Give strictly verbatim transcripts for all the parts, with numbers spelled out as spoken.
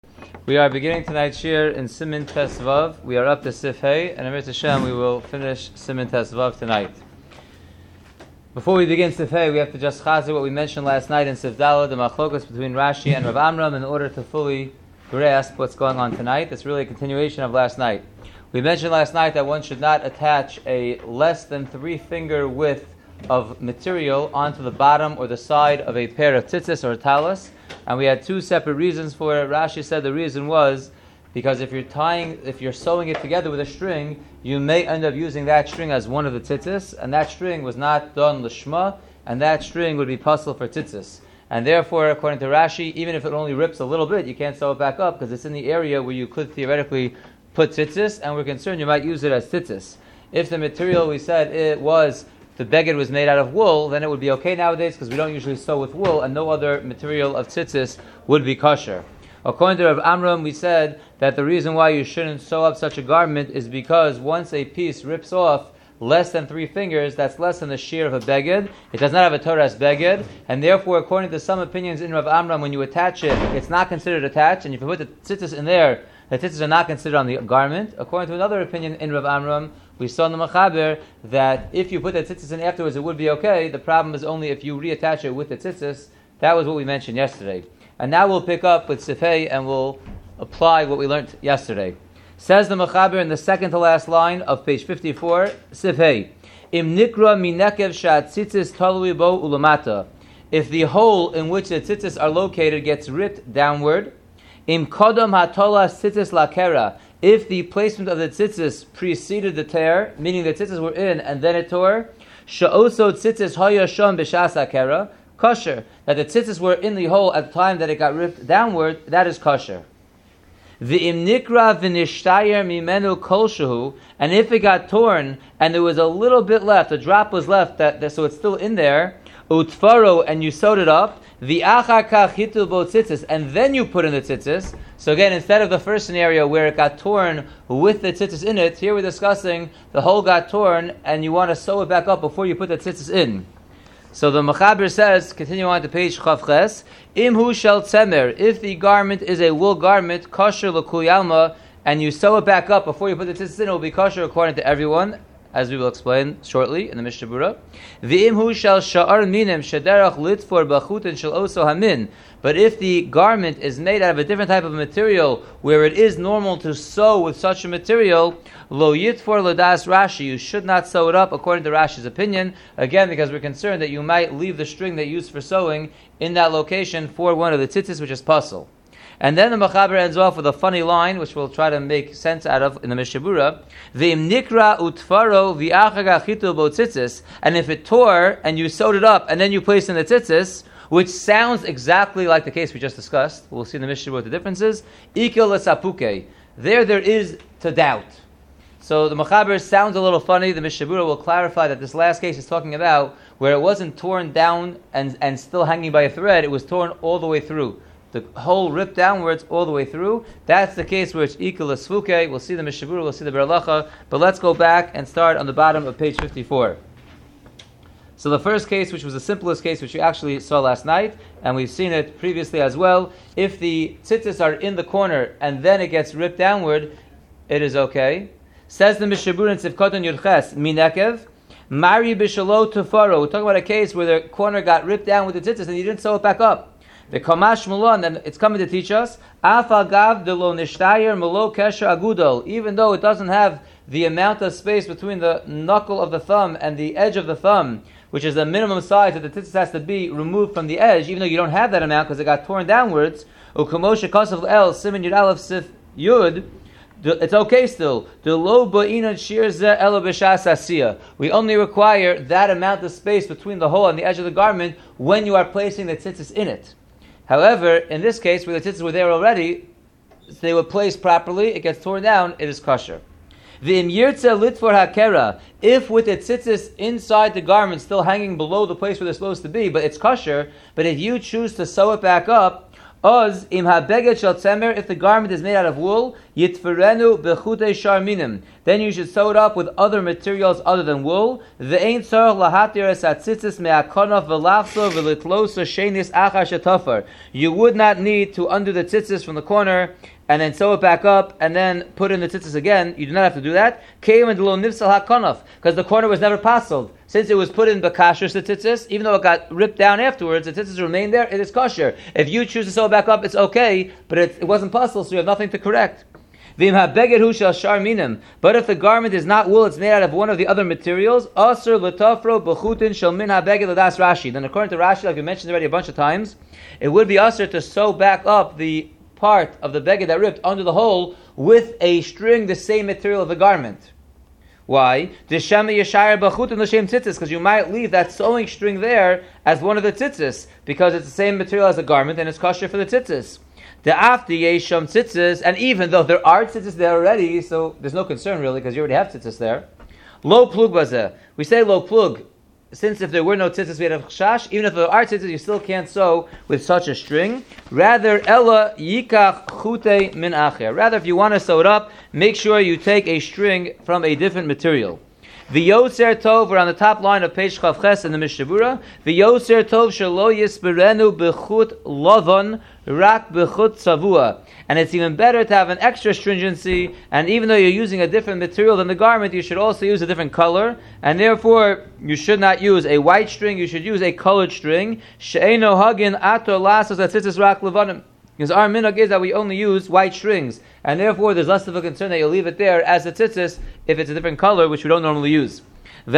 We are beginning tonight's shir in Siman Tes Vav. We are up to Sif Hey, and Amir Hashem, we will finish Siman Tes Vav tonight. Before we begin Sif Hey, we have to just chazer what we mentioned last night in Sif Daled, the machlokas between Rashi and Rav Amram, in order to fully grasp what's going on tonight. It's really a continuation of last night. We mentioned last night that one should not attach a less than three finger width of material onto the bottom or the side of a pair of tzitzis or talus. And we had two separate reasons for it. Rashi said the reason was because if you're tying, if you're sewing it together with a string, you may end up using that string as one of the tzitzis, and that string was not done lishma, and that string would be puzzle for tzitzis. And therefore, according to Rashi, even if it only rips a little bit, you can't sew it back up because it's in the area where you could theoretically put tzitzis, and we're concerned you might use it as tzitzis. If the material we said it was the beged was made out of wool, then it would be okay nowadays because we don't usually sew with wool, and no other material of tzitzis would be kosher. According to Rav Amram, we said that the reason why you shouldn't sew up such a garment is because once a piece rips off less than three fingers, that's less than the shear of a beged. It does not have a Torah's beged, and therefore, according to some opinions in Rav Amram, when you attach it, it's not considered attached, and if you put the tzitzis in there, the tzitzis are not considered on the garment. According to another opinion in Rav Amram, we saw in the Mechaber that if you put the tzitzis in afterwards, it would be okay. The problem is only if you reattach it with the tzitzis. That was what we mentioned yesterday. And now we'll pick up with Sifhei and we'll apply what we learned yesterday. Says the Mechaber in the second to last line of page fifty-four, Sifhei, Im nikra minekev shat tzitzis talui bo ulamata. If the hole in which the tzitzis are located gets ripped downward, Im kodam hatola tzitzis lakera. If the placement of the tzitzis preceded the tear, meaning the tzitzis were in and then it tore, sha'oso tzitzis haya shom b'shas hakera, kosher. That the tzitzis were in the hole at the time that it got ripped downward, that is kosher. V'im nikra v'nishtayer mimenu kolshehu, and if it got torn and there was a little bit left, a drop was left, that, that so it's still in there, utfaro, and you sewed it up, v'achar kach hitu bo tzitzis, and then you put in the tzitzis. So again, instead of the first scenario where it got torn with the tzitzis in it, here we're discussing the hole got torn and you want to sew it back up before you put the tzitzis in. So the Mechaber says, continue on to page Chavches, Imhu shel tzemer, if the garment is a wool garment, kosher l'kul yalma, and you sew it back up before you put the tzitzis in, it will be kosher according to everyone, as we will explain shortly in the Mishnah Berurah. V'imhu shel sha'ar minim shederach litfor b'chutin shel oso hamin. But if the garment is made out of a different type of material, where it is normal to sew with such a material, lo yitfor l'das Rashi, you should not sew it up according to Rashi's opinion. Again, because we're concerned that you might leave the string that you used for sewing in that location for one of the tzitzis, which is puzzle. And then the Mechaber ends off with a funny line, which we'll try to make sense out of in the Mishnah Berurah. V'im nikra utfaro v'achar chitu bo tzitzis. And if it tore and you sewed it up and then you placed in the tzitzis, which sounds exactly like the case we just discussed, we'll see in the Mishnah what the difference is. Ikil l'sapuke. There, there is to doubt. So the Mechaber sounds a little funny. The Mishnah Berurah will clarify that this last case is talking about where it wasn't torn down and, and still hanging by a thread. It was torn all the way through. The hole ripped downwards all the way through. That's the case where it's ikil l'sfuke. We'll see the Mishnah Berurah, we'll see the Beralacha. But let's go back and start on the bottom of page fifty-four. So the first case, which was the simplest case, which we actually saw last night, and we've seen it previously as well, if the tzitzis are in the corner and then it gets ripped downward, it is okay. Says the Mishnah Berurah in Sivkoton Yudches, Minekev, Mari b'shalo tufaro. We're talking about a case where the corner got ripped down with the tzitzis and you didn't sew it back up. The Kamash Mulon, and it's coming to teach us, Afal gav de lo nishtayer melo kesher agudol, even though it doesn't have the amount of space between the knuckle of the thumb and the edge of the thumb, which is the minimum size that the tzitzis has to be removed from the edge, even though you don't have that amount because it got torn downwards. Ukamoshe kasav el simin yud aleph sif yud. It's okay still. The lo ba'inat shir zeh elo b'shas asiyah. We only require that amount of space between the hole and the edge of the garment when you are placing the tzitzis in it. However, in this case, where the tzitzis were there already, they were placed properly, it gets torn down, it is kosher. V'im yirtze litfor hakera, if with the tzitzis inside the garment still hanging below the place where they're supposed to be, but it's kosher, but if you choose to sew it back up, Oz im habeged shel tzemer, if the garment is made out of wool, yitferenu bechutei shar minim. Then you should sew it up with other materials other than wool. Ve'ein tzarich lahatir es hatzitzis me'akonof v'lachso v'litloso shenis achar shetafar. You would not need to undo the tzitzis from the corner and then sew it back up and then put in the tzitzis again. You do not have to do that. Because the corner was never pasuled. Since it was put in bakashers, the tzitzis, even though it got ripped down afterwards, the tzitzis remained there, it is kosher. If you choose to sew it back up, it's okay, but it, it wasn't pasuled, so you have nothing to correct. But if the garment is not wool, it's made out of one of the other materials, asur l'tafro b'chutin shel min habeged l'das Rashi. Then according to Rashi, like we mentioned already a bunch of times, it would be asur to sew back up the part of the beged that ripped under the hole with a string, the same material of the garment. Why? Because you might leave that sewing string there as one of the tzitzis, because it's the same material as the garment and it's kosher for the tzitzis. The after yesham tzitzis, and even though there are tzitzis there already, so there's no concern really because you already have tzitzis there. Lo plug bazeh. We say lo plug, since if there were no tzitzis we had a chash, even if there are tzitzis you still can't sew with such a string. Rather, ella yikach chute min acher. Rather, if you want to sew it up, make sure you take a string from a different material. V'yotzer tov, we're on the top line of page Chavches in the Mishabura. V'yotzer tov shelo yisberenu b'chut lovon rak b'chut tzavua. And it's even better to have an extra stringency, and even though you're using a different material than the garment, you should also use a different color, and therefore you should not use a white string, you should use a colored string. She'eino hagin ato lasos atzitzis rak levanim. Because our minhag is that we only use white strings, and therefore there's less of a concern that you'll leave it there as a tzitzis if it's a different color, which we don't normally use. And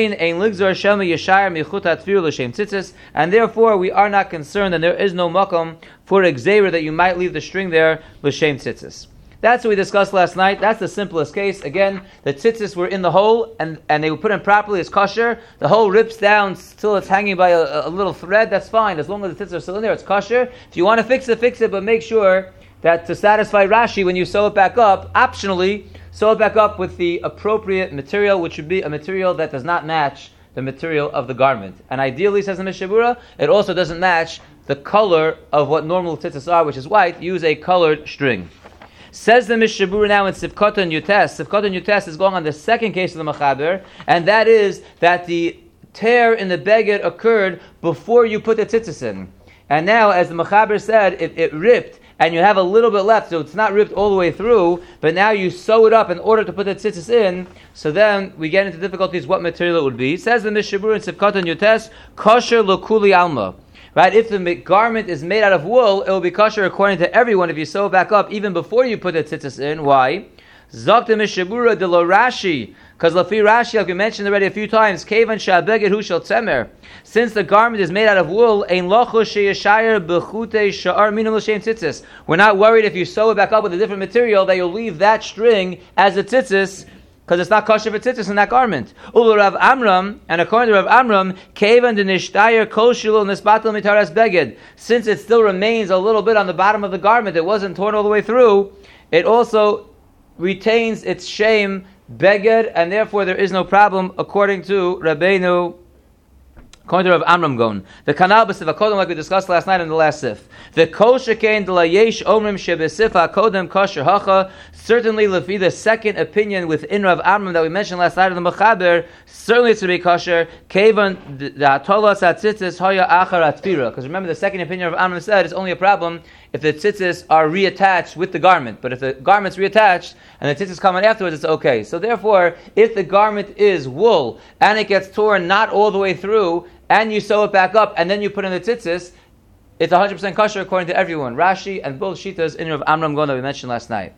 therefore we are not concerned, and there is no makom for exera that you might leave the string there l'shem tzitzis. That's what we discussed last night. That's the simplest case. Again, the tzitzis were in the hole, and, and they were put in properly as kosher. The hole rips down till it's hanging by a, a little thread. That's fine. As long as the tzitzis are still in there, it's kosher. If you want to fix it, fix it, but make sure that to satisfy Rashi, when you sew it back up, optionally, sew it back up with the appropriate material, which would be a material that does not match the material of the garment. And ideally, says the Mishabura, it also doesn't match the color of what normal tzitzis are, which is white. Use a colored string. Says the Mishabura now in Sivkot and Yutes. Sivkot and Yutes is going on the second case of the Mechaber, and that is that the tear in the beged occurred before you put the tzitzis in. And now, as the Mechaber said, it, it ripped, and you have a little bit left, so it's not ripped all the way through, but now you sew it up in order to put the tzitzis in, so then we get into difficulties what material it would be. It says the Mishabura in Sivkot and Yutes, kosher lokuli alma. Right? If the garment is made out of wool, it will be kosher according to everyone if you sew it back up even before you put the tzitzis in. Why? Zok the Mishabura de lo Rashi. Because Lafi Rashi, like we mentioned already a few times, Kevan Shabeged Hu Shel Tzemer. Since the garment is made out of wool, Ein Locho Sheyashayer Bechute Sha'ar Minum L'Shem Tzitzis. We're not worried if you sew it back up with a different material that you'll leave that string as a tzitzis, because it's not kosher for tzitzis in that garment. Ulu Rav Amram, and according to Rav Amram, Kevan de Nishtayer Kol Shilo Nisbatel Mitaras Beged. Since it still remains a little bit on the bottom of the garment, it wasn't torn all the way through, it also retains its shame beged, and therefore there is no problem according to Rabbeinu, according to Rav Amram Gon. The kanal b'sif hakodem, like we discussed last night in the last sif. The kol shekein de la yesh omrim shebesif hakodem kosher hacha. Certainly, lefi the second opinion within Rav Amram that we mentioned last night in the Mechaber, certainly it's to be kosher. Kevan the hatolas hatzitzis hoya achar atfira. Because remember, the second opinion of Amram said it's only a problem if the tzitzis are reattached with the garment. But if the garment's reattached and the tzitzis come on afterwards, it's okay. So therefore, if the garment is wool and it gets torn not all the way through, and you sew it back up and then you put in the tzitzis, it's one hundred percent kosher according to everyone. Rashi and both Shitas in Rav Amram Gon that we mentioned last night.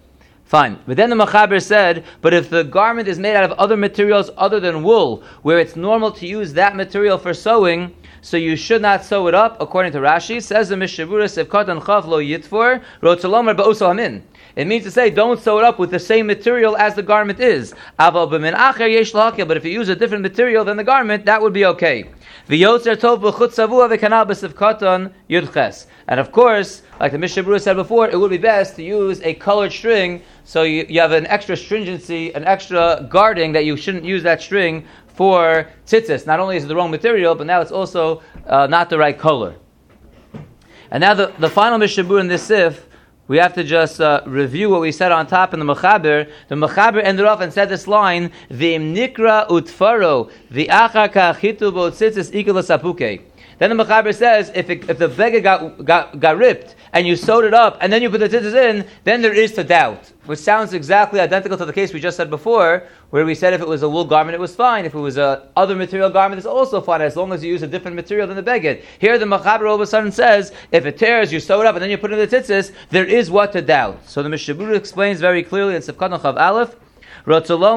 Fine. But then the Mechaber said, but if the garment is made out of other materials other than wool, where it's normal to use that material for sewing, so you should not sew it up, according to Rashi. Says the Mishabura, Sivkot and Chav lo yitfor, rotzalomar ba'uso hamin. It means to say, don't sew it up with the same material as the garment is. Aval b'min acher yesh l'hakel, but if you use a different material than the garment, that would be okay. V'yotzer tov b'chut savua v'kanal b'sivkoton yudches. And of course, like the Mishabura said before, it would be best to use a colored string, so you, you have an extra stringency, an extra guarding that you shouldn't use that string for tzitzis. Not only is it the wrong material, but now it's also uh, not the right color. And now the, the final Mishnah Berurah in this sif, we have to just uh, review what we said on top in the Mechaber. The Mechaber ended off and said this line, V'im nikra utfaro, v'achar ka'achitu b'otzitzis ikul sapuke. Then the Mechaber says, if it, if the beggar got, got got ripped and you sewed it up and then you put the tzitzis in, then there is to doubt, which sounds exactly identical to the case we just said before, where we said if it was a wool garment, it was fine. If it was a other material garment, it's also fine, as long as you use a different material than the beggar. Here the Mechaber all of a sudden says, if it tears, you sew it up and then you put in the tzitzis, there is what to doubt. So the Mishnah Berurah explains very clearly in Sifkat Chav Aleph, this is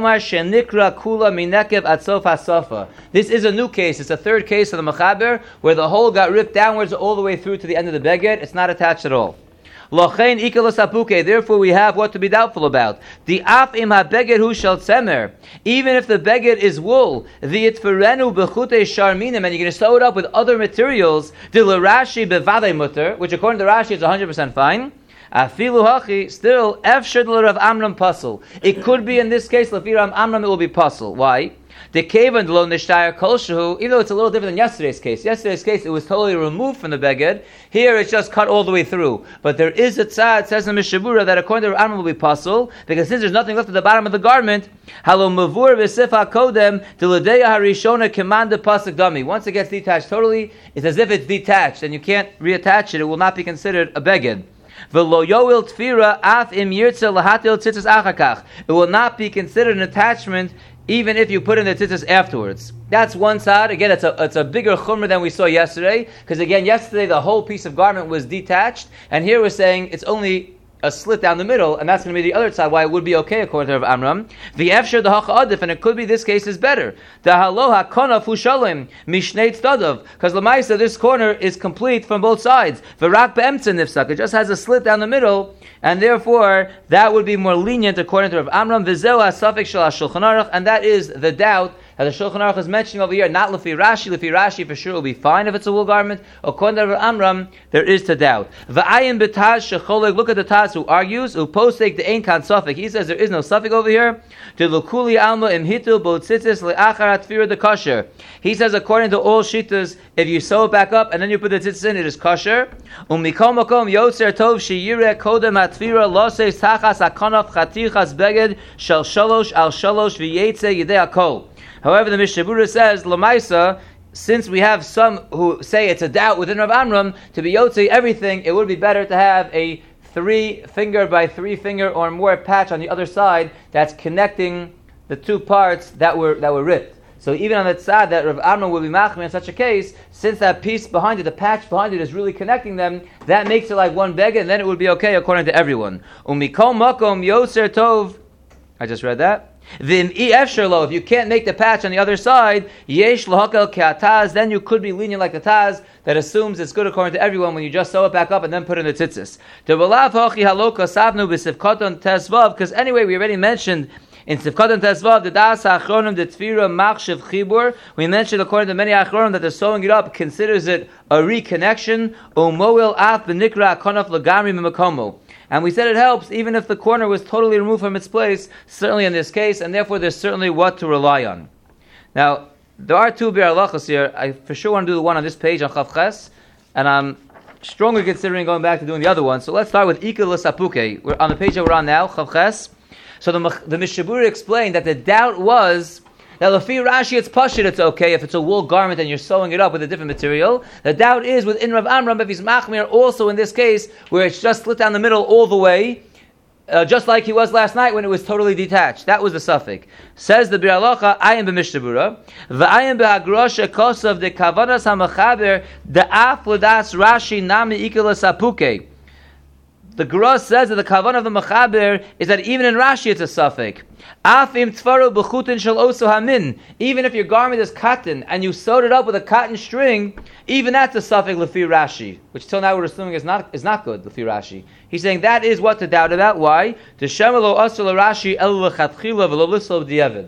a new case. It's a third case of the Mechaber where the hole got ripped downwards all the way through to the end of the beged. It's not attached at all. Therefore, we have what to be doubtful about. The af im ha-beged hu shel tzemer. Even if the beged is wool, the itferenu bechutei sharminim, and you're going to sew it up with other materials, the l'rashi bevadei mutter, which according to Rashi is one hundred percent fine. Afilu hachi, still, efshad l'Rav Amram pasul. It could be in this case, l'fi Rav Amram, it will be pasul. Why? The kaven lo nishtayar kol shehu, even though it's a little different than yesterday's case. Yesterday's case, it was totally removed from the beged. Here, it's just cut all the way through. But there is a tzad, says in Mishnah Berurah, that according to Rav Amram will be pasul, because since there's nothing left at the bottom of the garment, halo mavur v'sif ha-kodem, diladeya harishona kemanda pasuk dami. Once it gets detached totally, it's as if it's detached, and you can't reattach it. It will not be considered a beged. It will not be considered an attachment even if you put in the tzitzis afterwards. That's one side. Again, it's a it's a bigger chumrah than we saw yesterday, because again, yesterday the whole piece of garment was detached, and here we're saying it's only a slit down the middle, and that's going to be the other side, why it would be okay according to Rav Amram. The efshar the hacha adif, and it could be this case is better. The haloha konaf ushalim mishnei tzadov, because lemaisa this corner is complete from both sides. V'rak be'emtza nifsak, it just has a slit down the middle, and therefore that would be more lenient according to Rav Amram. V'zeu ha'safek shel ha'shulchan aruch, and that is the doubt that the Shulchan Aruch is mentioning over here, not Lefi Rashi. Lefi Rashi for sure will be fine if it's a wool garment. According to Rav Amram, there is to doubt. V'ayin b'taz shecholeg, look at the Taz who argues, who postek the ein kan safek. He says there is no safek over here. To lukuli alma im hitul botzitzis le'achar atfira the kosher. He says according to all shitas, if you sew it back up and then you put the tzitzis in, it is kosher. U'mikom makom yotzer tov sheyireh kodem atfira loses tachas akonaf chatichas beged shel shalosh al shalosh v'yetze yidei akol. However, the Mishnah Berurah says, Lamaisa, since we have some who say it's a doubt within Rav Amram, to be Yotze everything, it would be better to have a three finger by three finger or more patch on the other side that's connecting the two parts that were that were ripped. So even on the tzad that Rav Amram will be machmir in such a case, since that piece behind it, the patch behind it is really connecting them, that makes it like one beged, and then it would be okay according to everyone. Umikol makom yoser tov. I just read that. If you can't make the patch on the other side, yesh lahakel ke'ataz, then you could be lenient like the Taz that assumes it's good according to everyone when you just sew it back up and then put in the tzitzis. Because anyway, we already mentioned in Sifkat and Tesvav, the Das Achronim, the Tfira Machshav Chibur, we mentioned according to many Achronim that the sewing it up considers it a reconnection. Umoil Af Benikra Akonaf Lagamri Mimakomo. And we said it helps even if the corner was totally removed from its place, certainly in this case, and therefore there's certainly what to rely on. Now, there are two Biur Halachos here. I for sure want to do the one on this page on Chav Ches, and I'm strongly considering going back to doing the other one. So let's start with Ikul L'Sapuke. We're on the page that we're on now, Chav Ches. So the, the Mishnah Berurah explained that the doubt was that Lefi Rashi it's pashut, it's okay if it's a wool garment and you're sewing it up with a different material. The doubt is within Rav Amram if he's machmir also in this case where it's just split down the middle all the way, uh, just like he was last night when it was totally detached. That was the suffix. Says the Biur Halacha, I am b'Mishnah Berurah, v'ayim b'Hagrosha kosav de kavanas ha'machaber de af l'das Rashi nami ikul l'sapuke. The Gra says that the kavan of the Mechaber is that even in Rashi it's a suffix. Afim tfaru b'chutin shel oso hamin. Even if your garment is cotton and you sewed it up with a cotton string, even that's a suffix lefi Rashi, which till now we're assuming is not is not good lefi Rashi. He's saying that is what to doubt about. Why? To shemelo asur Rashi el lechatchila v'lo lislo b'diavad.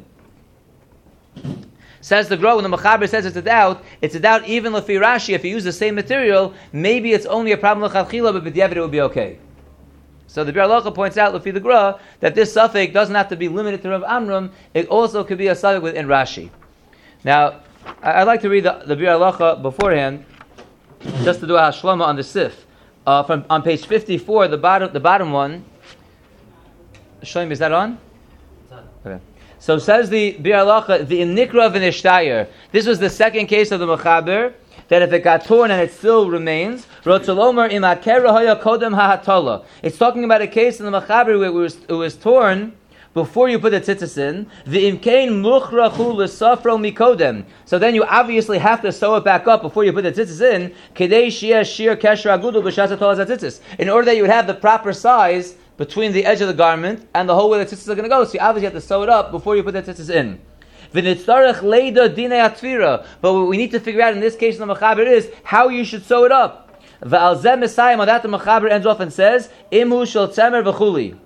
Says the Gra, when the Mechaber says it's a doubt, it's a doubt even lefi Rashi. If you use the same material, maybe it's only a problem lechatchila, but b'diavad it will be okay. So the Biur Halacha points out, Lefi the Gra, that this suffix doesn't have to be limited to Rav Amram, it also could be a suffix within Rashi. Now, I'd like to read the, the Biur Halacha beforehand, just to do a hashlama on the sif. uh, from on page fifty-four, the bottom, the bottom one. Shoim, is that on? Okay. So says the Bir Halacha, the Nikra v'Nishtayir. This was the second case of the Mechaber, that if it got torn and it still remains, Rotzalomer im hakera haya kodem ha'hatala. It's talking about a case in the Mechaber where it was, it was torn before you put the tzitzis in. The imkein muchrachu l'safro mikodem. So then you obviously have to sew it back up before you put the tzitzis in. Kedei shia shir kesher agudul b'shas hatolas tzitzis. In order that you would have the proper size between the edge of the garment and the hole where the tzitzis are going to go. So you obviously have to sew it up before you put the tzitzis in. But what we need to figure out in this case in the Mechaber is how you should sew it up. On that the Mechaber ends off and says, Imhu shel tzemer v'chuli.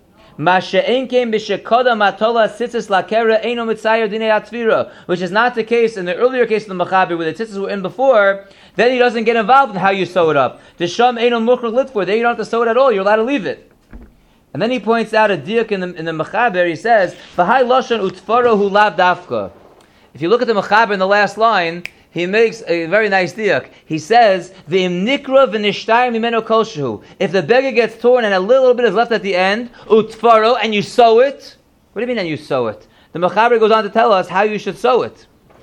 Which is not the case in the earlier case of the Mechaber where the tzitzis were in before. Then he doesn't get involved in how you sew it up. Then you don't have to sew it at all. You're allowed to leave it. And then he points out a diuk in the in the Mechaber. He says, "V'hai lashon utfaro hu lav dafka." If you look at the Mechaber in the last line, he makes a very nice diuk. He says, "V'im nikra v'nishtayim mimeno kolshehu." If the beggar gets torn and a little bit is left at the end, utfaro, and you sew it. What do you mean? And you sew it? The Mechaber goes on to tell us how you should sew it.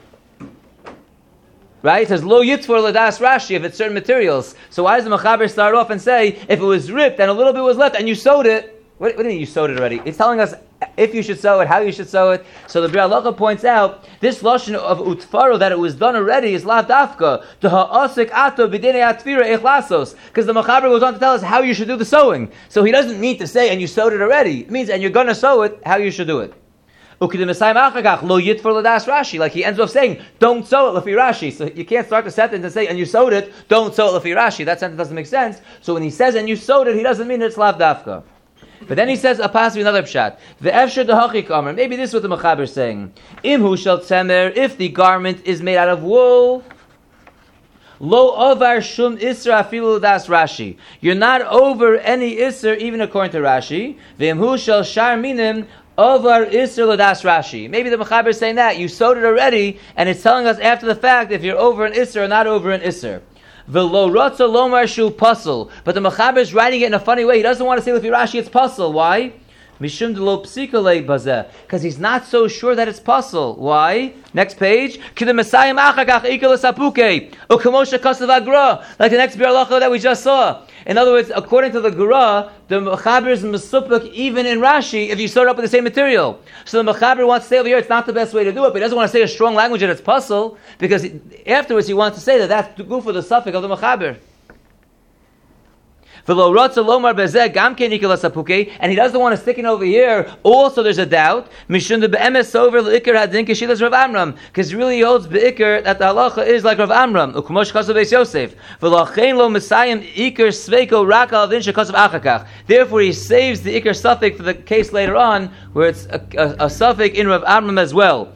Right? It says, Lo yitfor ladas Rashi, if it's certain materials. So why does the Mechaber start off and say, if it was ripped and a little bit was left and you sewed it, what, what do you mean you sewed it already? It's telling us if you should sew it, how you should sew it. So the Bir Halacha points out, this lashon of utfaro, that it was done already, is lav dafka, to ha'asik ato b'dinei atfira echlasos. Because the Mechaber goes on to tell us how you should do the sewing. So he doesn't need to say, and you sewed it already. It means, and you're going to sew it, how you should do it. Like he ends off saying, don't sew it lefi Rashi. So you can't start the sentence and say, and you sewed it, don't sew it lefi Rashi. That sentence doesn't make sense. So when he says, and you sewed it, he doesn't mean it's lav dafka. But then he says, a possibly another pshat. The efshar dehachik amar. Maybe this is what the Mechaber is saying. Imhu shel tzemer, if the garment is made out of wool, lo avar shum isra afilu das Rashi. You're not over any isra, even according to Rashi. V'imhu shel shar minim, Over Isser Ladas Rashi. Maybe the Mechaber is saying that. You sewed it already, and it's telling us after the fact if you're over an Isser or not over an Isser. V'lo rotza lomar shu puzzle. But the Mechaber is writing it in a funny way. He doesn't want to say with Rashi it's puzzle. Why? Mishum de lo psikole bazeh. Because he's not so sure that it's puzzle. Why? Next page. Like the next Bir Halacha that we just saw. In other words, according to the Gra, the Mechaber is mesupik even in Rashi if you start up with the same material. So the Mechaber wants to say over here it's not the best way to do it, but he doesn't want to say a strong language that it's puzzle, because he, afterwards he wants to say that that's the goof of the suffix of the Mechaber. And he doesn't want to stick it over here. Also, there's a doubt. Because really he holds be'ikr that the halacha is like Rav Amram. Therefore, he saves the ikr suffix for the case later on, where it's a, a, a suffix in Rav Amram as well.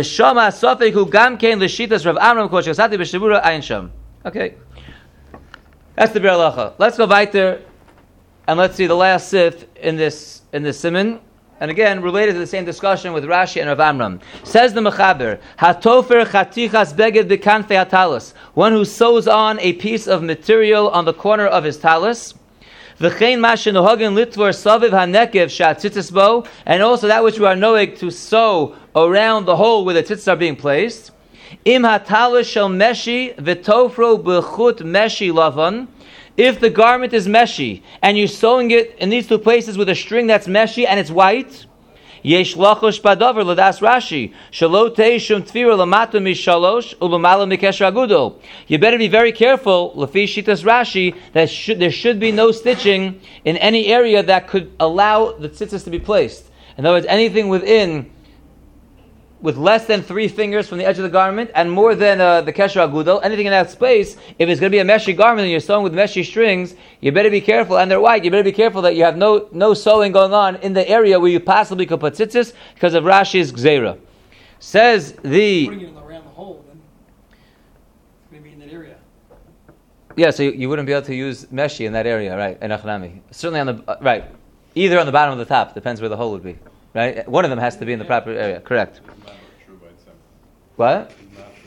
Okay. That's the Bir Halacha. Let's go weiter and let's see the last sif in this in this siman. And again, related to the same discussion with Rashi and Rav Amram. Says the Mechaber, Hatofer chatichas beged b'kanfei hatalis. One who sews on a piece of material on the corner of his talis. V'chein ma shenohagen litvor saviv hanekev shatzitzis bo. And also that which we are knowing to sew around the hole where the tzitzis are being placed. Im hatalis shel meshi v'tofro b'chut meshi lavan. If the garment is meshi and you're sewing it in these two places with a string that's meshi and it's white, yesh lachosh badavar ladas Rashi shelo teishum tfira lamata mishalosh ulamala mikesh agudo. You better be very careful, lafi shitas Rashi, that should, there should be no stitching in any area that could allow the tzitzis to be placed. In other words, anything within with less than three fingers from the edge of the garment and more than uh, the kesher agudel, anything in that space, if it's going to be a meshi garment and you're sewing with meshi strings, you better be careful, and they're white, you better be careful that you have no no sewing going on in the area where you possibly could put tzitzis because of Rashi's gzeira. Says the... Putting it around the hole, then maybe in that area. Yeah, so you, you wouldn't be able to use meshi in that area, right? In Achnami. Certainly on the... Uh, right. Either on the bottom or the top, depends where the hole would be. Right? One of them has to be in the proper area. Correct. What?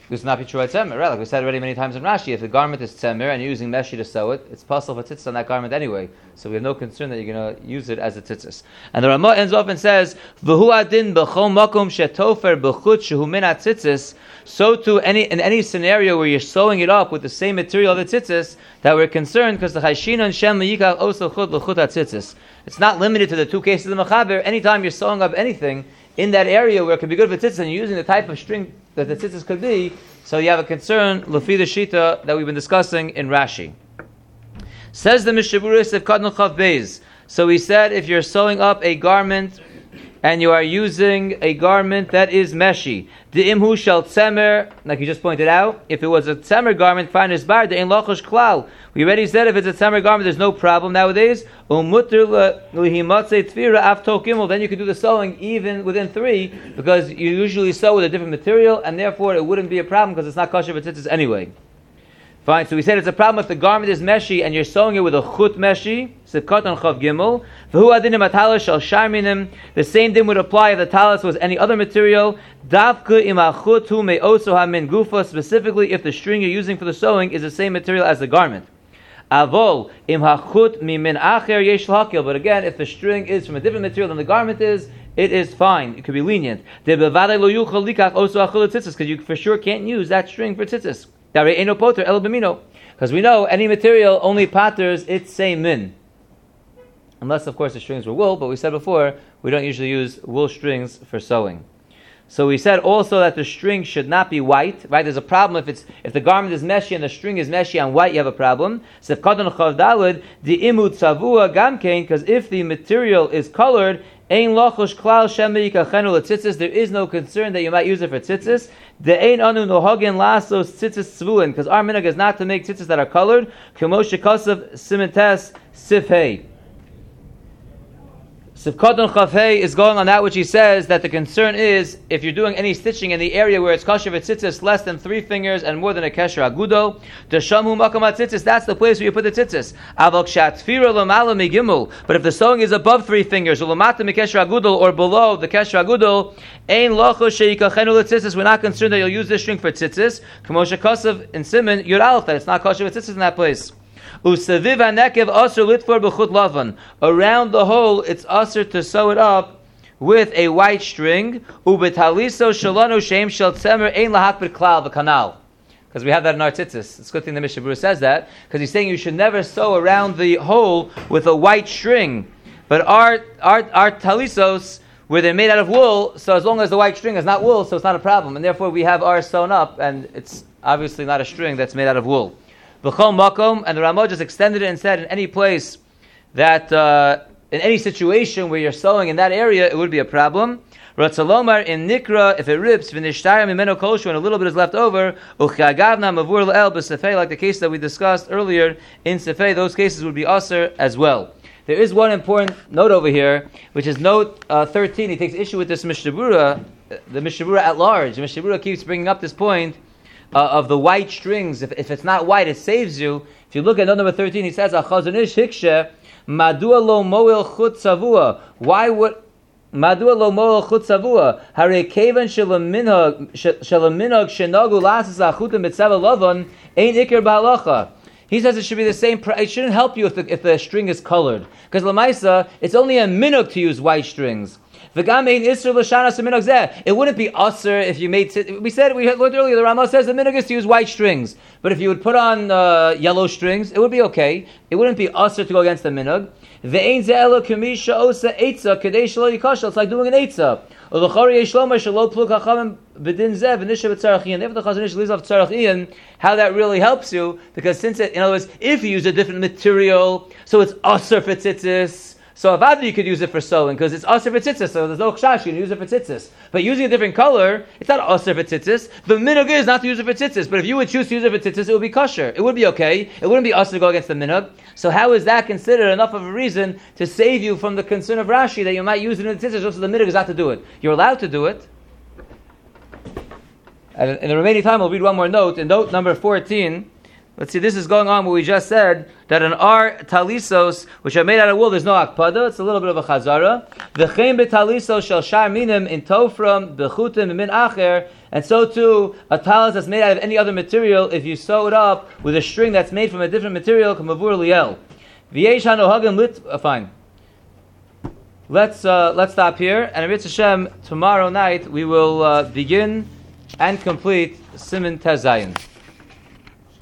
this would not be true at tzemer, right? Like we said already many times in Rashi, if the garment is tzemer and you're using meshi to sew it, it's possible for tzitzis on that garment anyway. So we have no concern that you're going to use it as a tzitzis. And the Ramah ends off and says, "V'hu adin b'chol makom shetofer b'chut shehu min tzitzis." So too, any in any scenario where you're sewing it up with the same material of the tzitzis, that we're concerned because the chayshinon shem yikach oso chut l'chut tzitzis. It's not limited to the two cases of the mechaber. Anytime you're sewing up anything in that area where it could be good for tzitzis and you're using the type of string that the tzitzis could be, so you have a concern, lefi the shita that we've been discussing in Rashi. Says the Mishnah Berurah of Kadnon Chav Beis. So he said, if you're sewing up a garment and you are using a garment that is meshi, the imhu shel tzemer, like you just pointed out, if it was a tzemer garment, fine is bar, the ein lachosh klal. We already said if it's a tzemer garment, there's no problem nowadays. Umutter lihimatzei tfira af tok gimel, then you can do the sewing even within three, because you usually sew with a different material, and therefore it wouldn't be a problem because it's not kosher for tzitzis anyway. Fine, so we said it's a problem if the garment is meshi and you're sewing it with a chut meshi, sivkat on chav gimel. V'hu adinim atalas shal sharminim. The same thing would apply if the talis was any other material. Davka im achut hu me'oso hamin gufa. Specifically, if the string you're using for the sewing is the same material as the garment. Avol im hachut mimin acher yesh l'hakil. But again, if the string is from a different material than the garment is, it is fine. It could be lenient. Because you for sure can't use that string for tzitzis. Because we know any material only patters its same min. Unless, of course, the strings were wool, but we said before, we don't usually use wool strings for sewing. So we said also that the string should not be white, right? There's a problem if it's if the garment is meshi and the string is meshi on white, you have a problem. So if the imut savua gamkein, because if the material is colored, ein lochosh klal shemi yikachenu letzitzis, there is no concern that you might use it for tzitzis. The ein anu nohagen lasos tzitzis tzvuin, because our minhag is not to make tzitzis that are colored. K'moshe kasav simintes sifhei. Sivkadon Chafei is going on that which he says that the concern is if you're doing any stitching in the area where it's kosher tzitzis less than three fingers and more than a kesher agudo, Deshamu makam tzitzis, that's the place where you put the tzitzis. Avok shatfira lamala migimul. But if the sewing is above three fingers, ulamata mikesher agudol, or below the kesher agudol, ein locho sheikachenu letzitzis. We're not concerned that you'll use this string for tzitzis. K'moshe kasav in Siman Yud Aleph that it's not kosher tzitzis in that place. Usaviv hanekev aser litfor b'chut lavan. Around the hole, it's aser to sew it up with a white string. Ubetaliso shalanu shem shel tzemer ein lahakbid klal v'kanal. Because we have that in our tzitzis. It's a good thing the Mishnah Berurah says that, because he's saying you should never sew around the hole with a white string. But our our our talisos, where they're made out of wool, so as long as the white string is not wool, so it's not a problem. And therefore we have ours sewn up, and it's obviously not a string that's made out of wool. B'chol makom, and the Ramah just extended it and said in any place that, uh, in any situation where you're sewing in that area, it would be a problem. Ratzalomar in Nikra, if it rips, v'nishtayim mimeno koshu, and a little bit is left over, u'chagavna mavur l'el b'sefei, like the case that we discussed earlier in Sefei, those cases would be aser as well. There is one important note over here, which is note uh, thirteen. He takes issue with this Mishnah Berurah, the Mishnah Berurah at large. The Mishnah Berurah keeps bringing up this point Uh, of the white strings. If, if it's not white, it saves you. If you look at note number thirteen, he says, "Achazonish hikshe madua lo moel chut savua." Why would madua lo moel chut savua? Hare kevan shelaminhag shelaminhag shenagu lasas achutim mitzvah lavon ein ikir ba'alacha. He says it should be the same. Pr- it shouldn't help you if the, if the string is colored, because lamaisa it's only a minhag to use white strings. It wouldn't be usher if you made. We said we learned earlier. The Ramah says the minhag is to use white strings, but if you would put on uh, yellow strings, it would be okay. It wouldn't be usher to go against the minhag. It's like doing an eitzah. How that really helps you, because since it, in other words, if you use a different material, so it's usher for tzitzis. So avadi you could use it for sewing because it's aser for tzitzis, so there's no chash, you can use it for tzitzis. But using a different color, it's not aser for tzitzis. The minhag is not to use it for tzitzis, but if you would choose to use it for tzitzis, it would be kosher. It would be okay. It wouldn't be aser to go against the minhag. So how is that considered enough of a reason to save you from the concern of Rashi that you might use it in the tzitzis just so the minhag is not to do it? You're allowed to do it. And in the remaining time, we'll read one more note. In note number fourteen, Let's see, this is going on what we just said, that an ar talisos, which are made out of wool, there's no akpada, it's a little bit of a chazara. V'chein betalisos shel shar minim in tofram, b'chutim, min acher, and so too, a talis that's made out of any other material, if you sew it up with a string that's made from a different material, kamavur liel. V'yesh hanohagim lit, uh, fine. Let's, uh, let's stop here, and Amitzvah Hashem, tomorrow night, we will uh, begin and complete Siman Tez Zayin.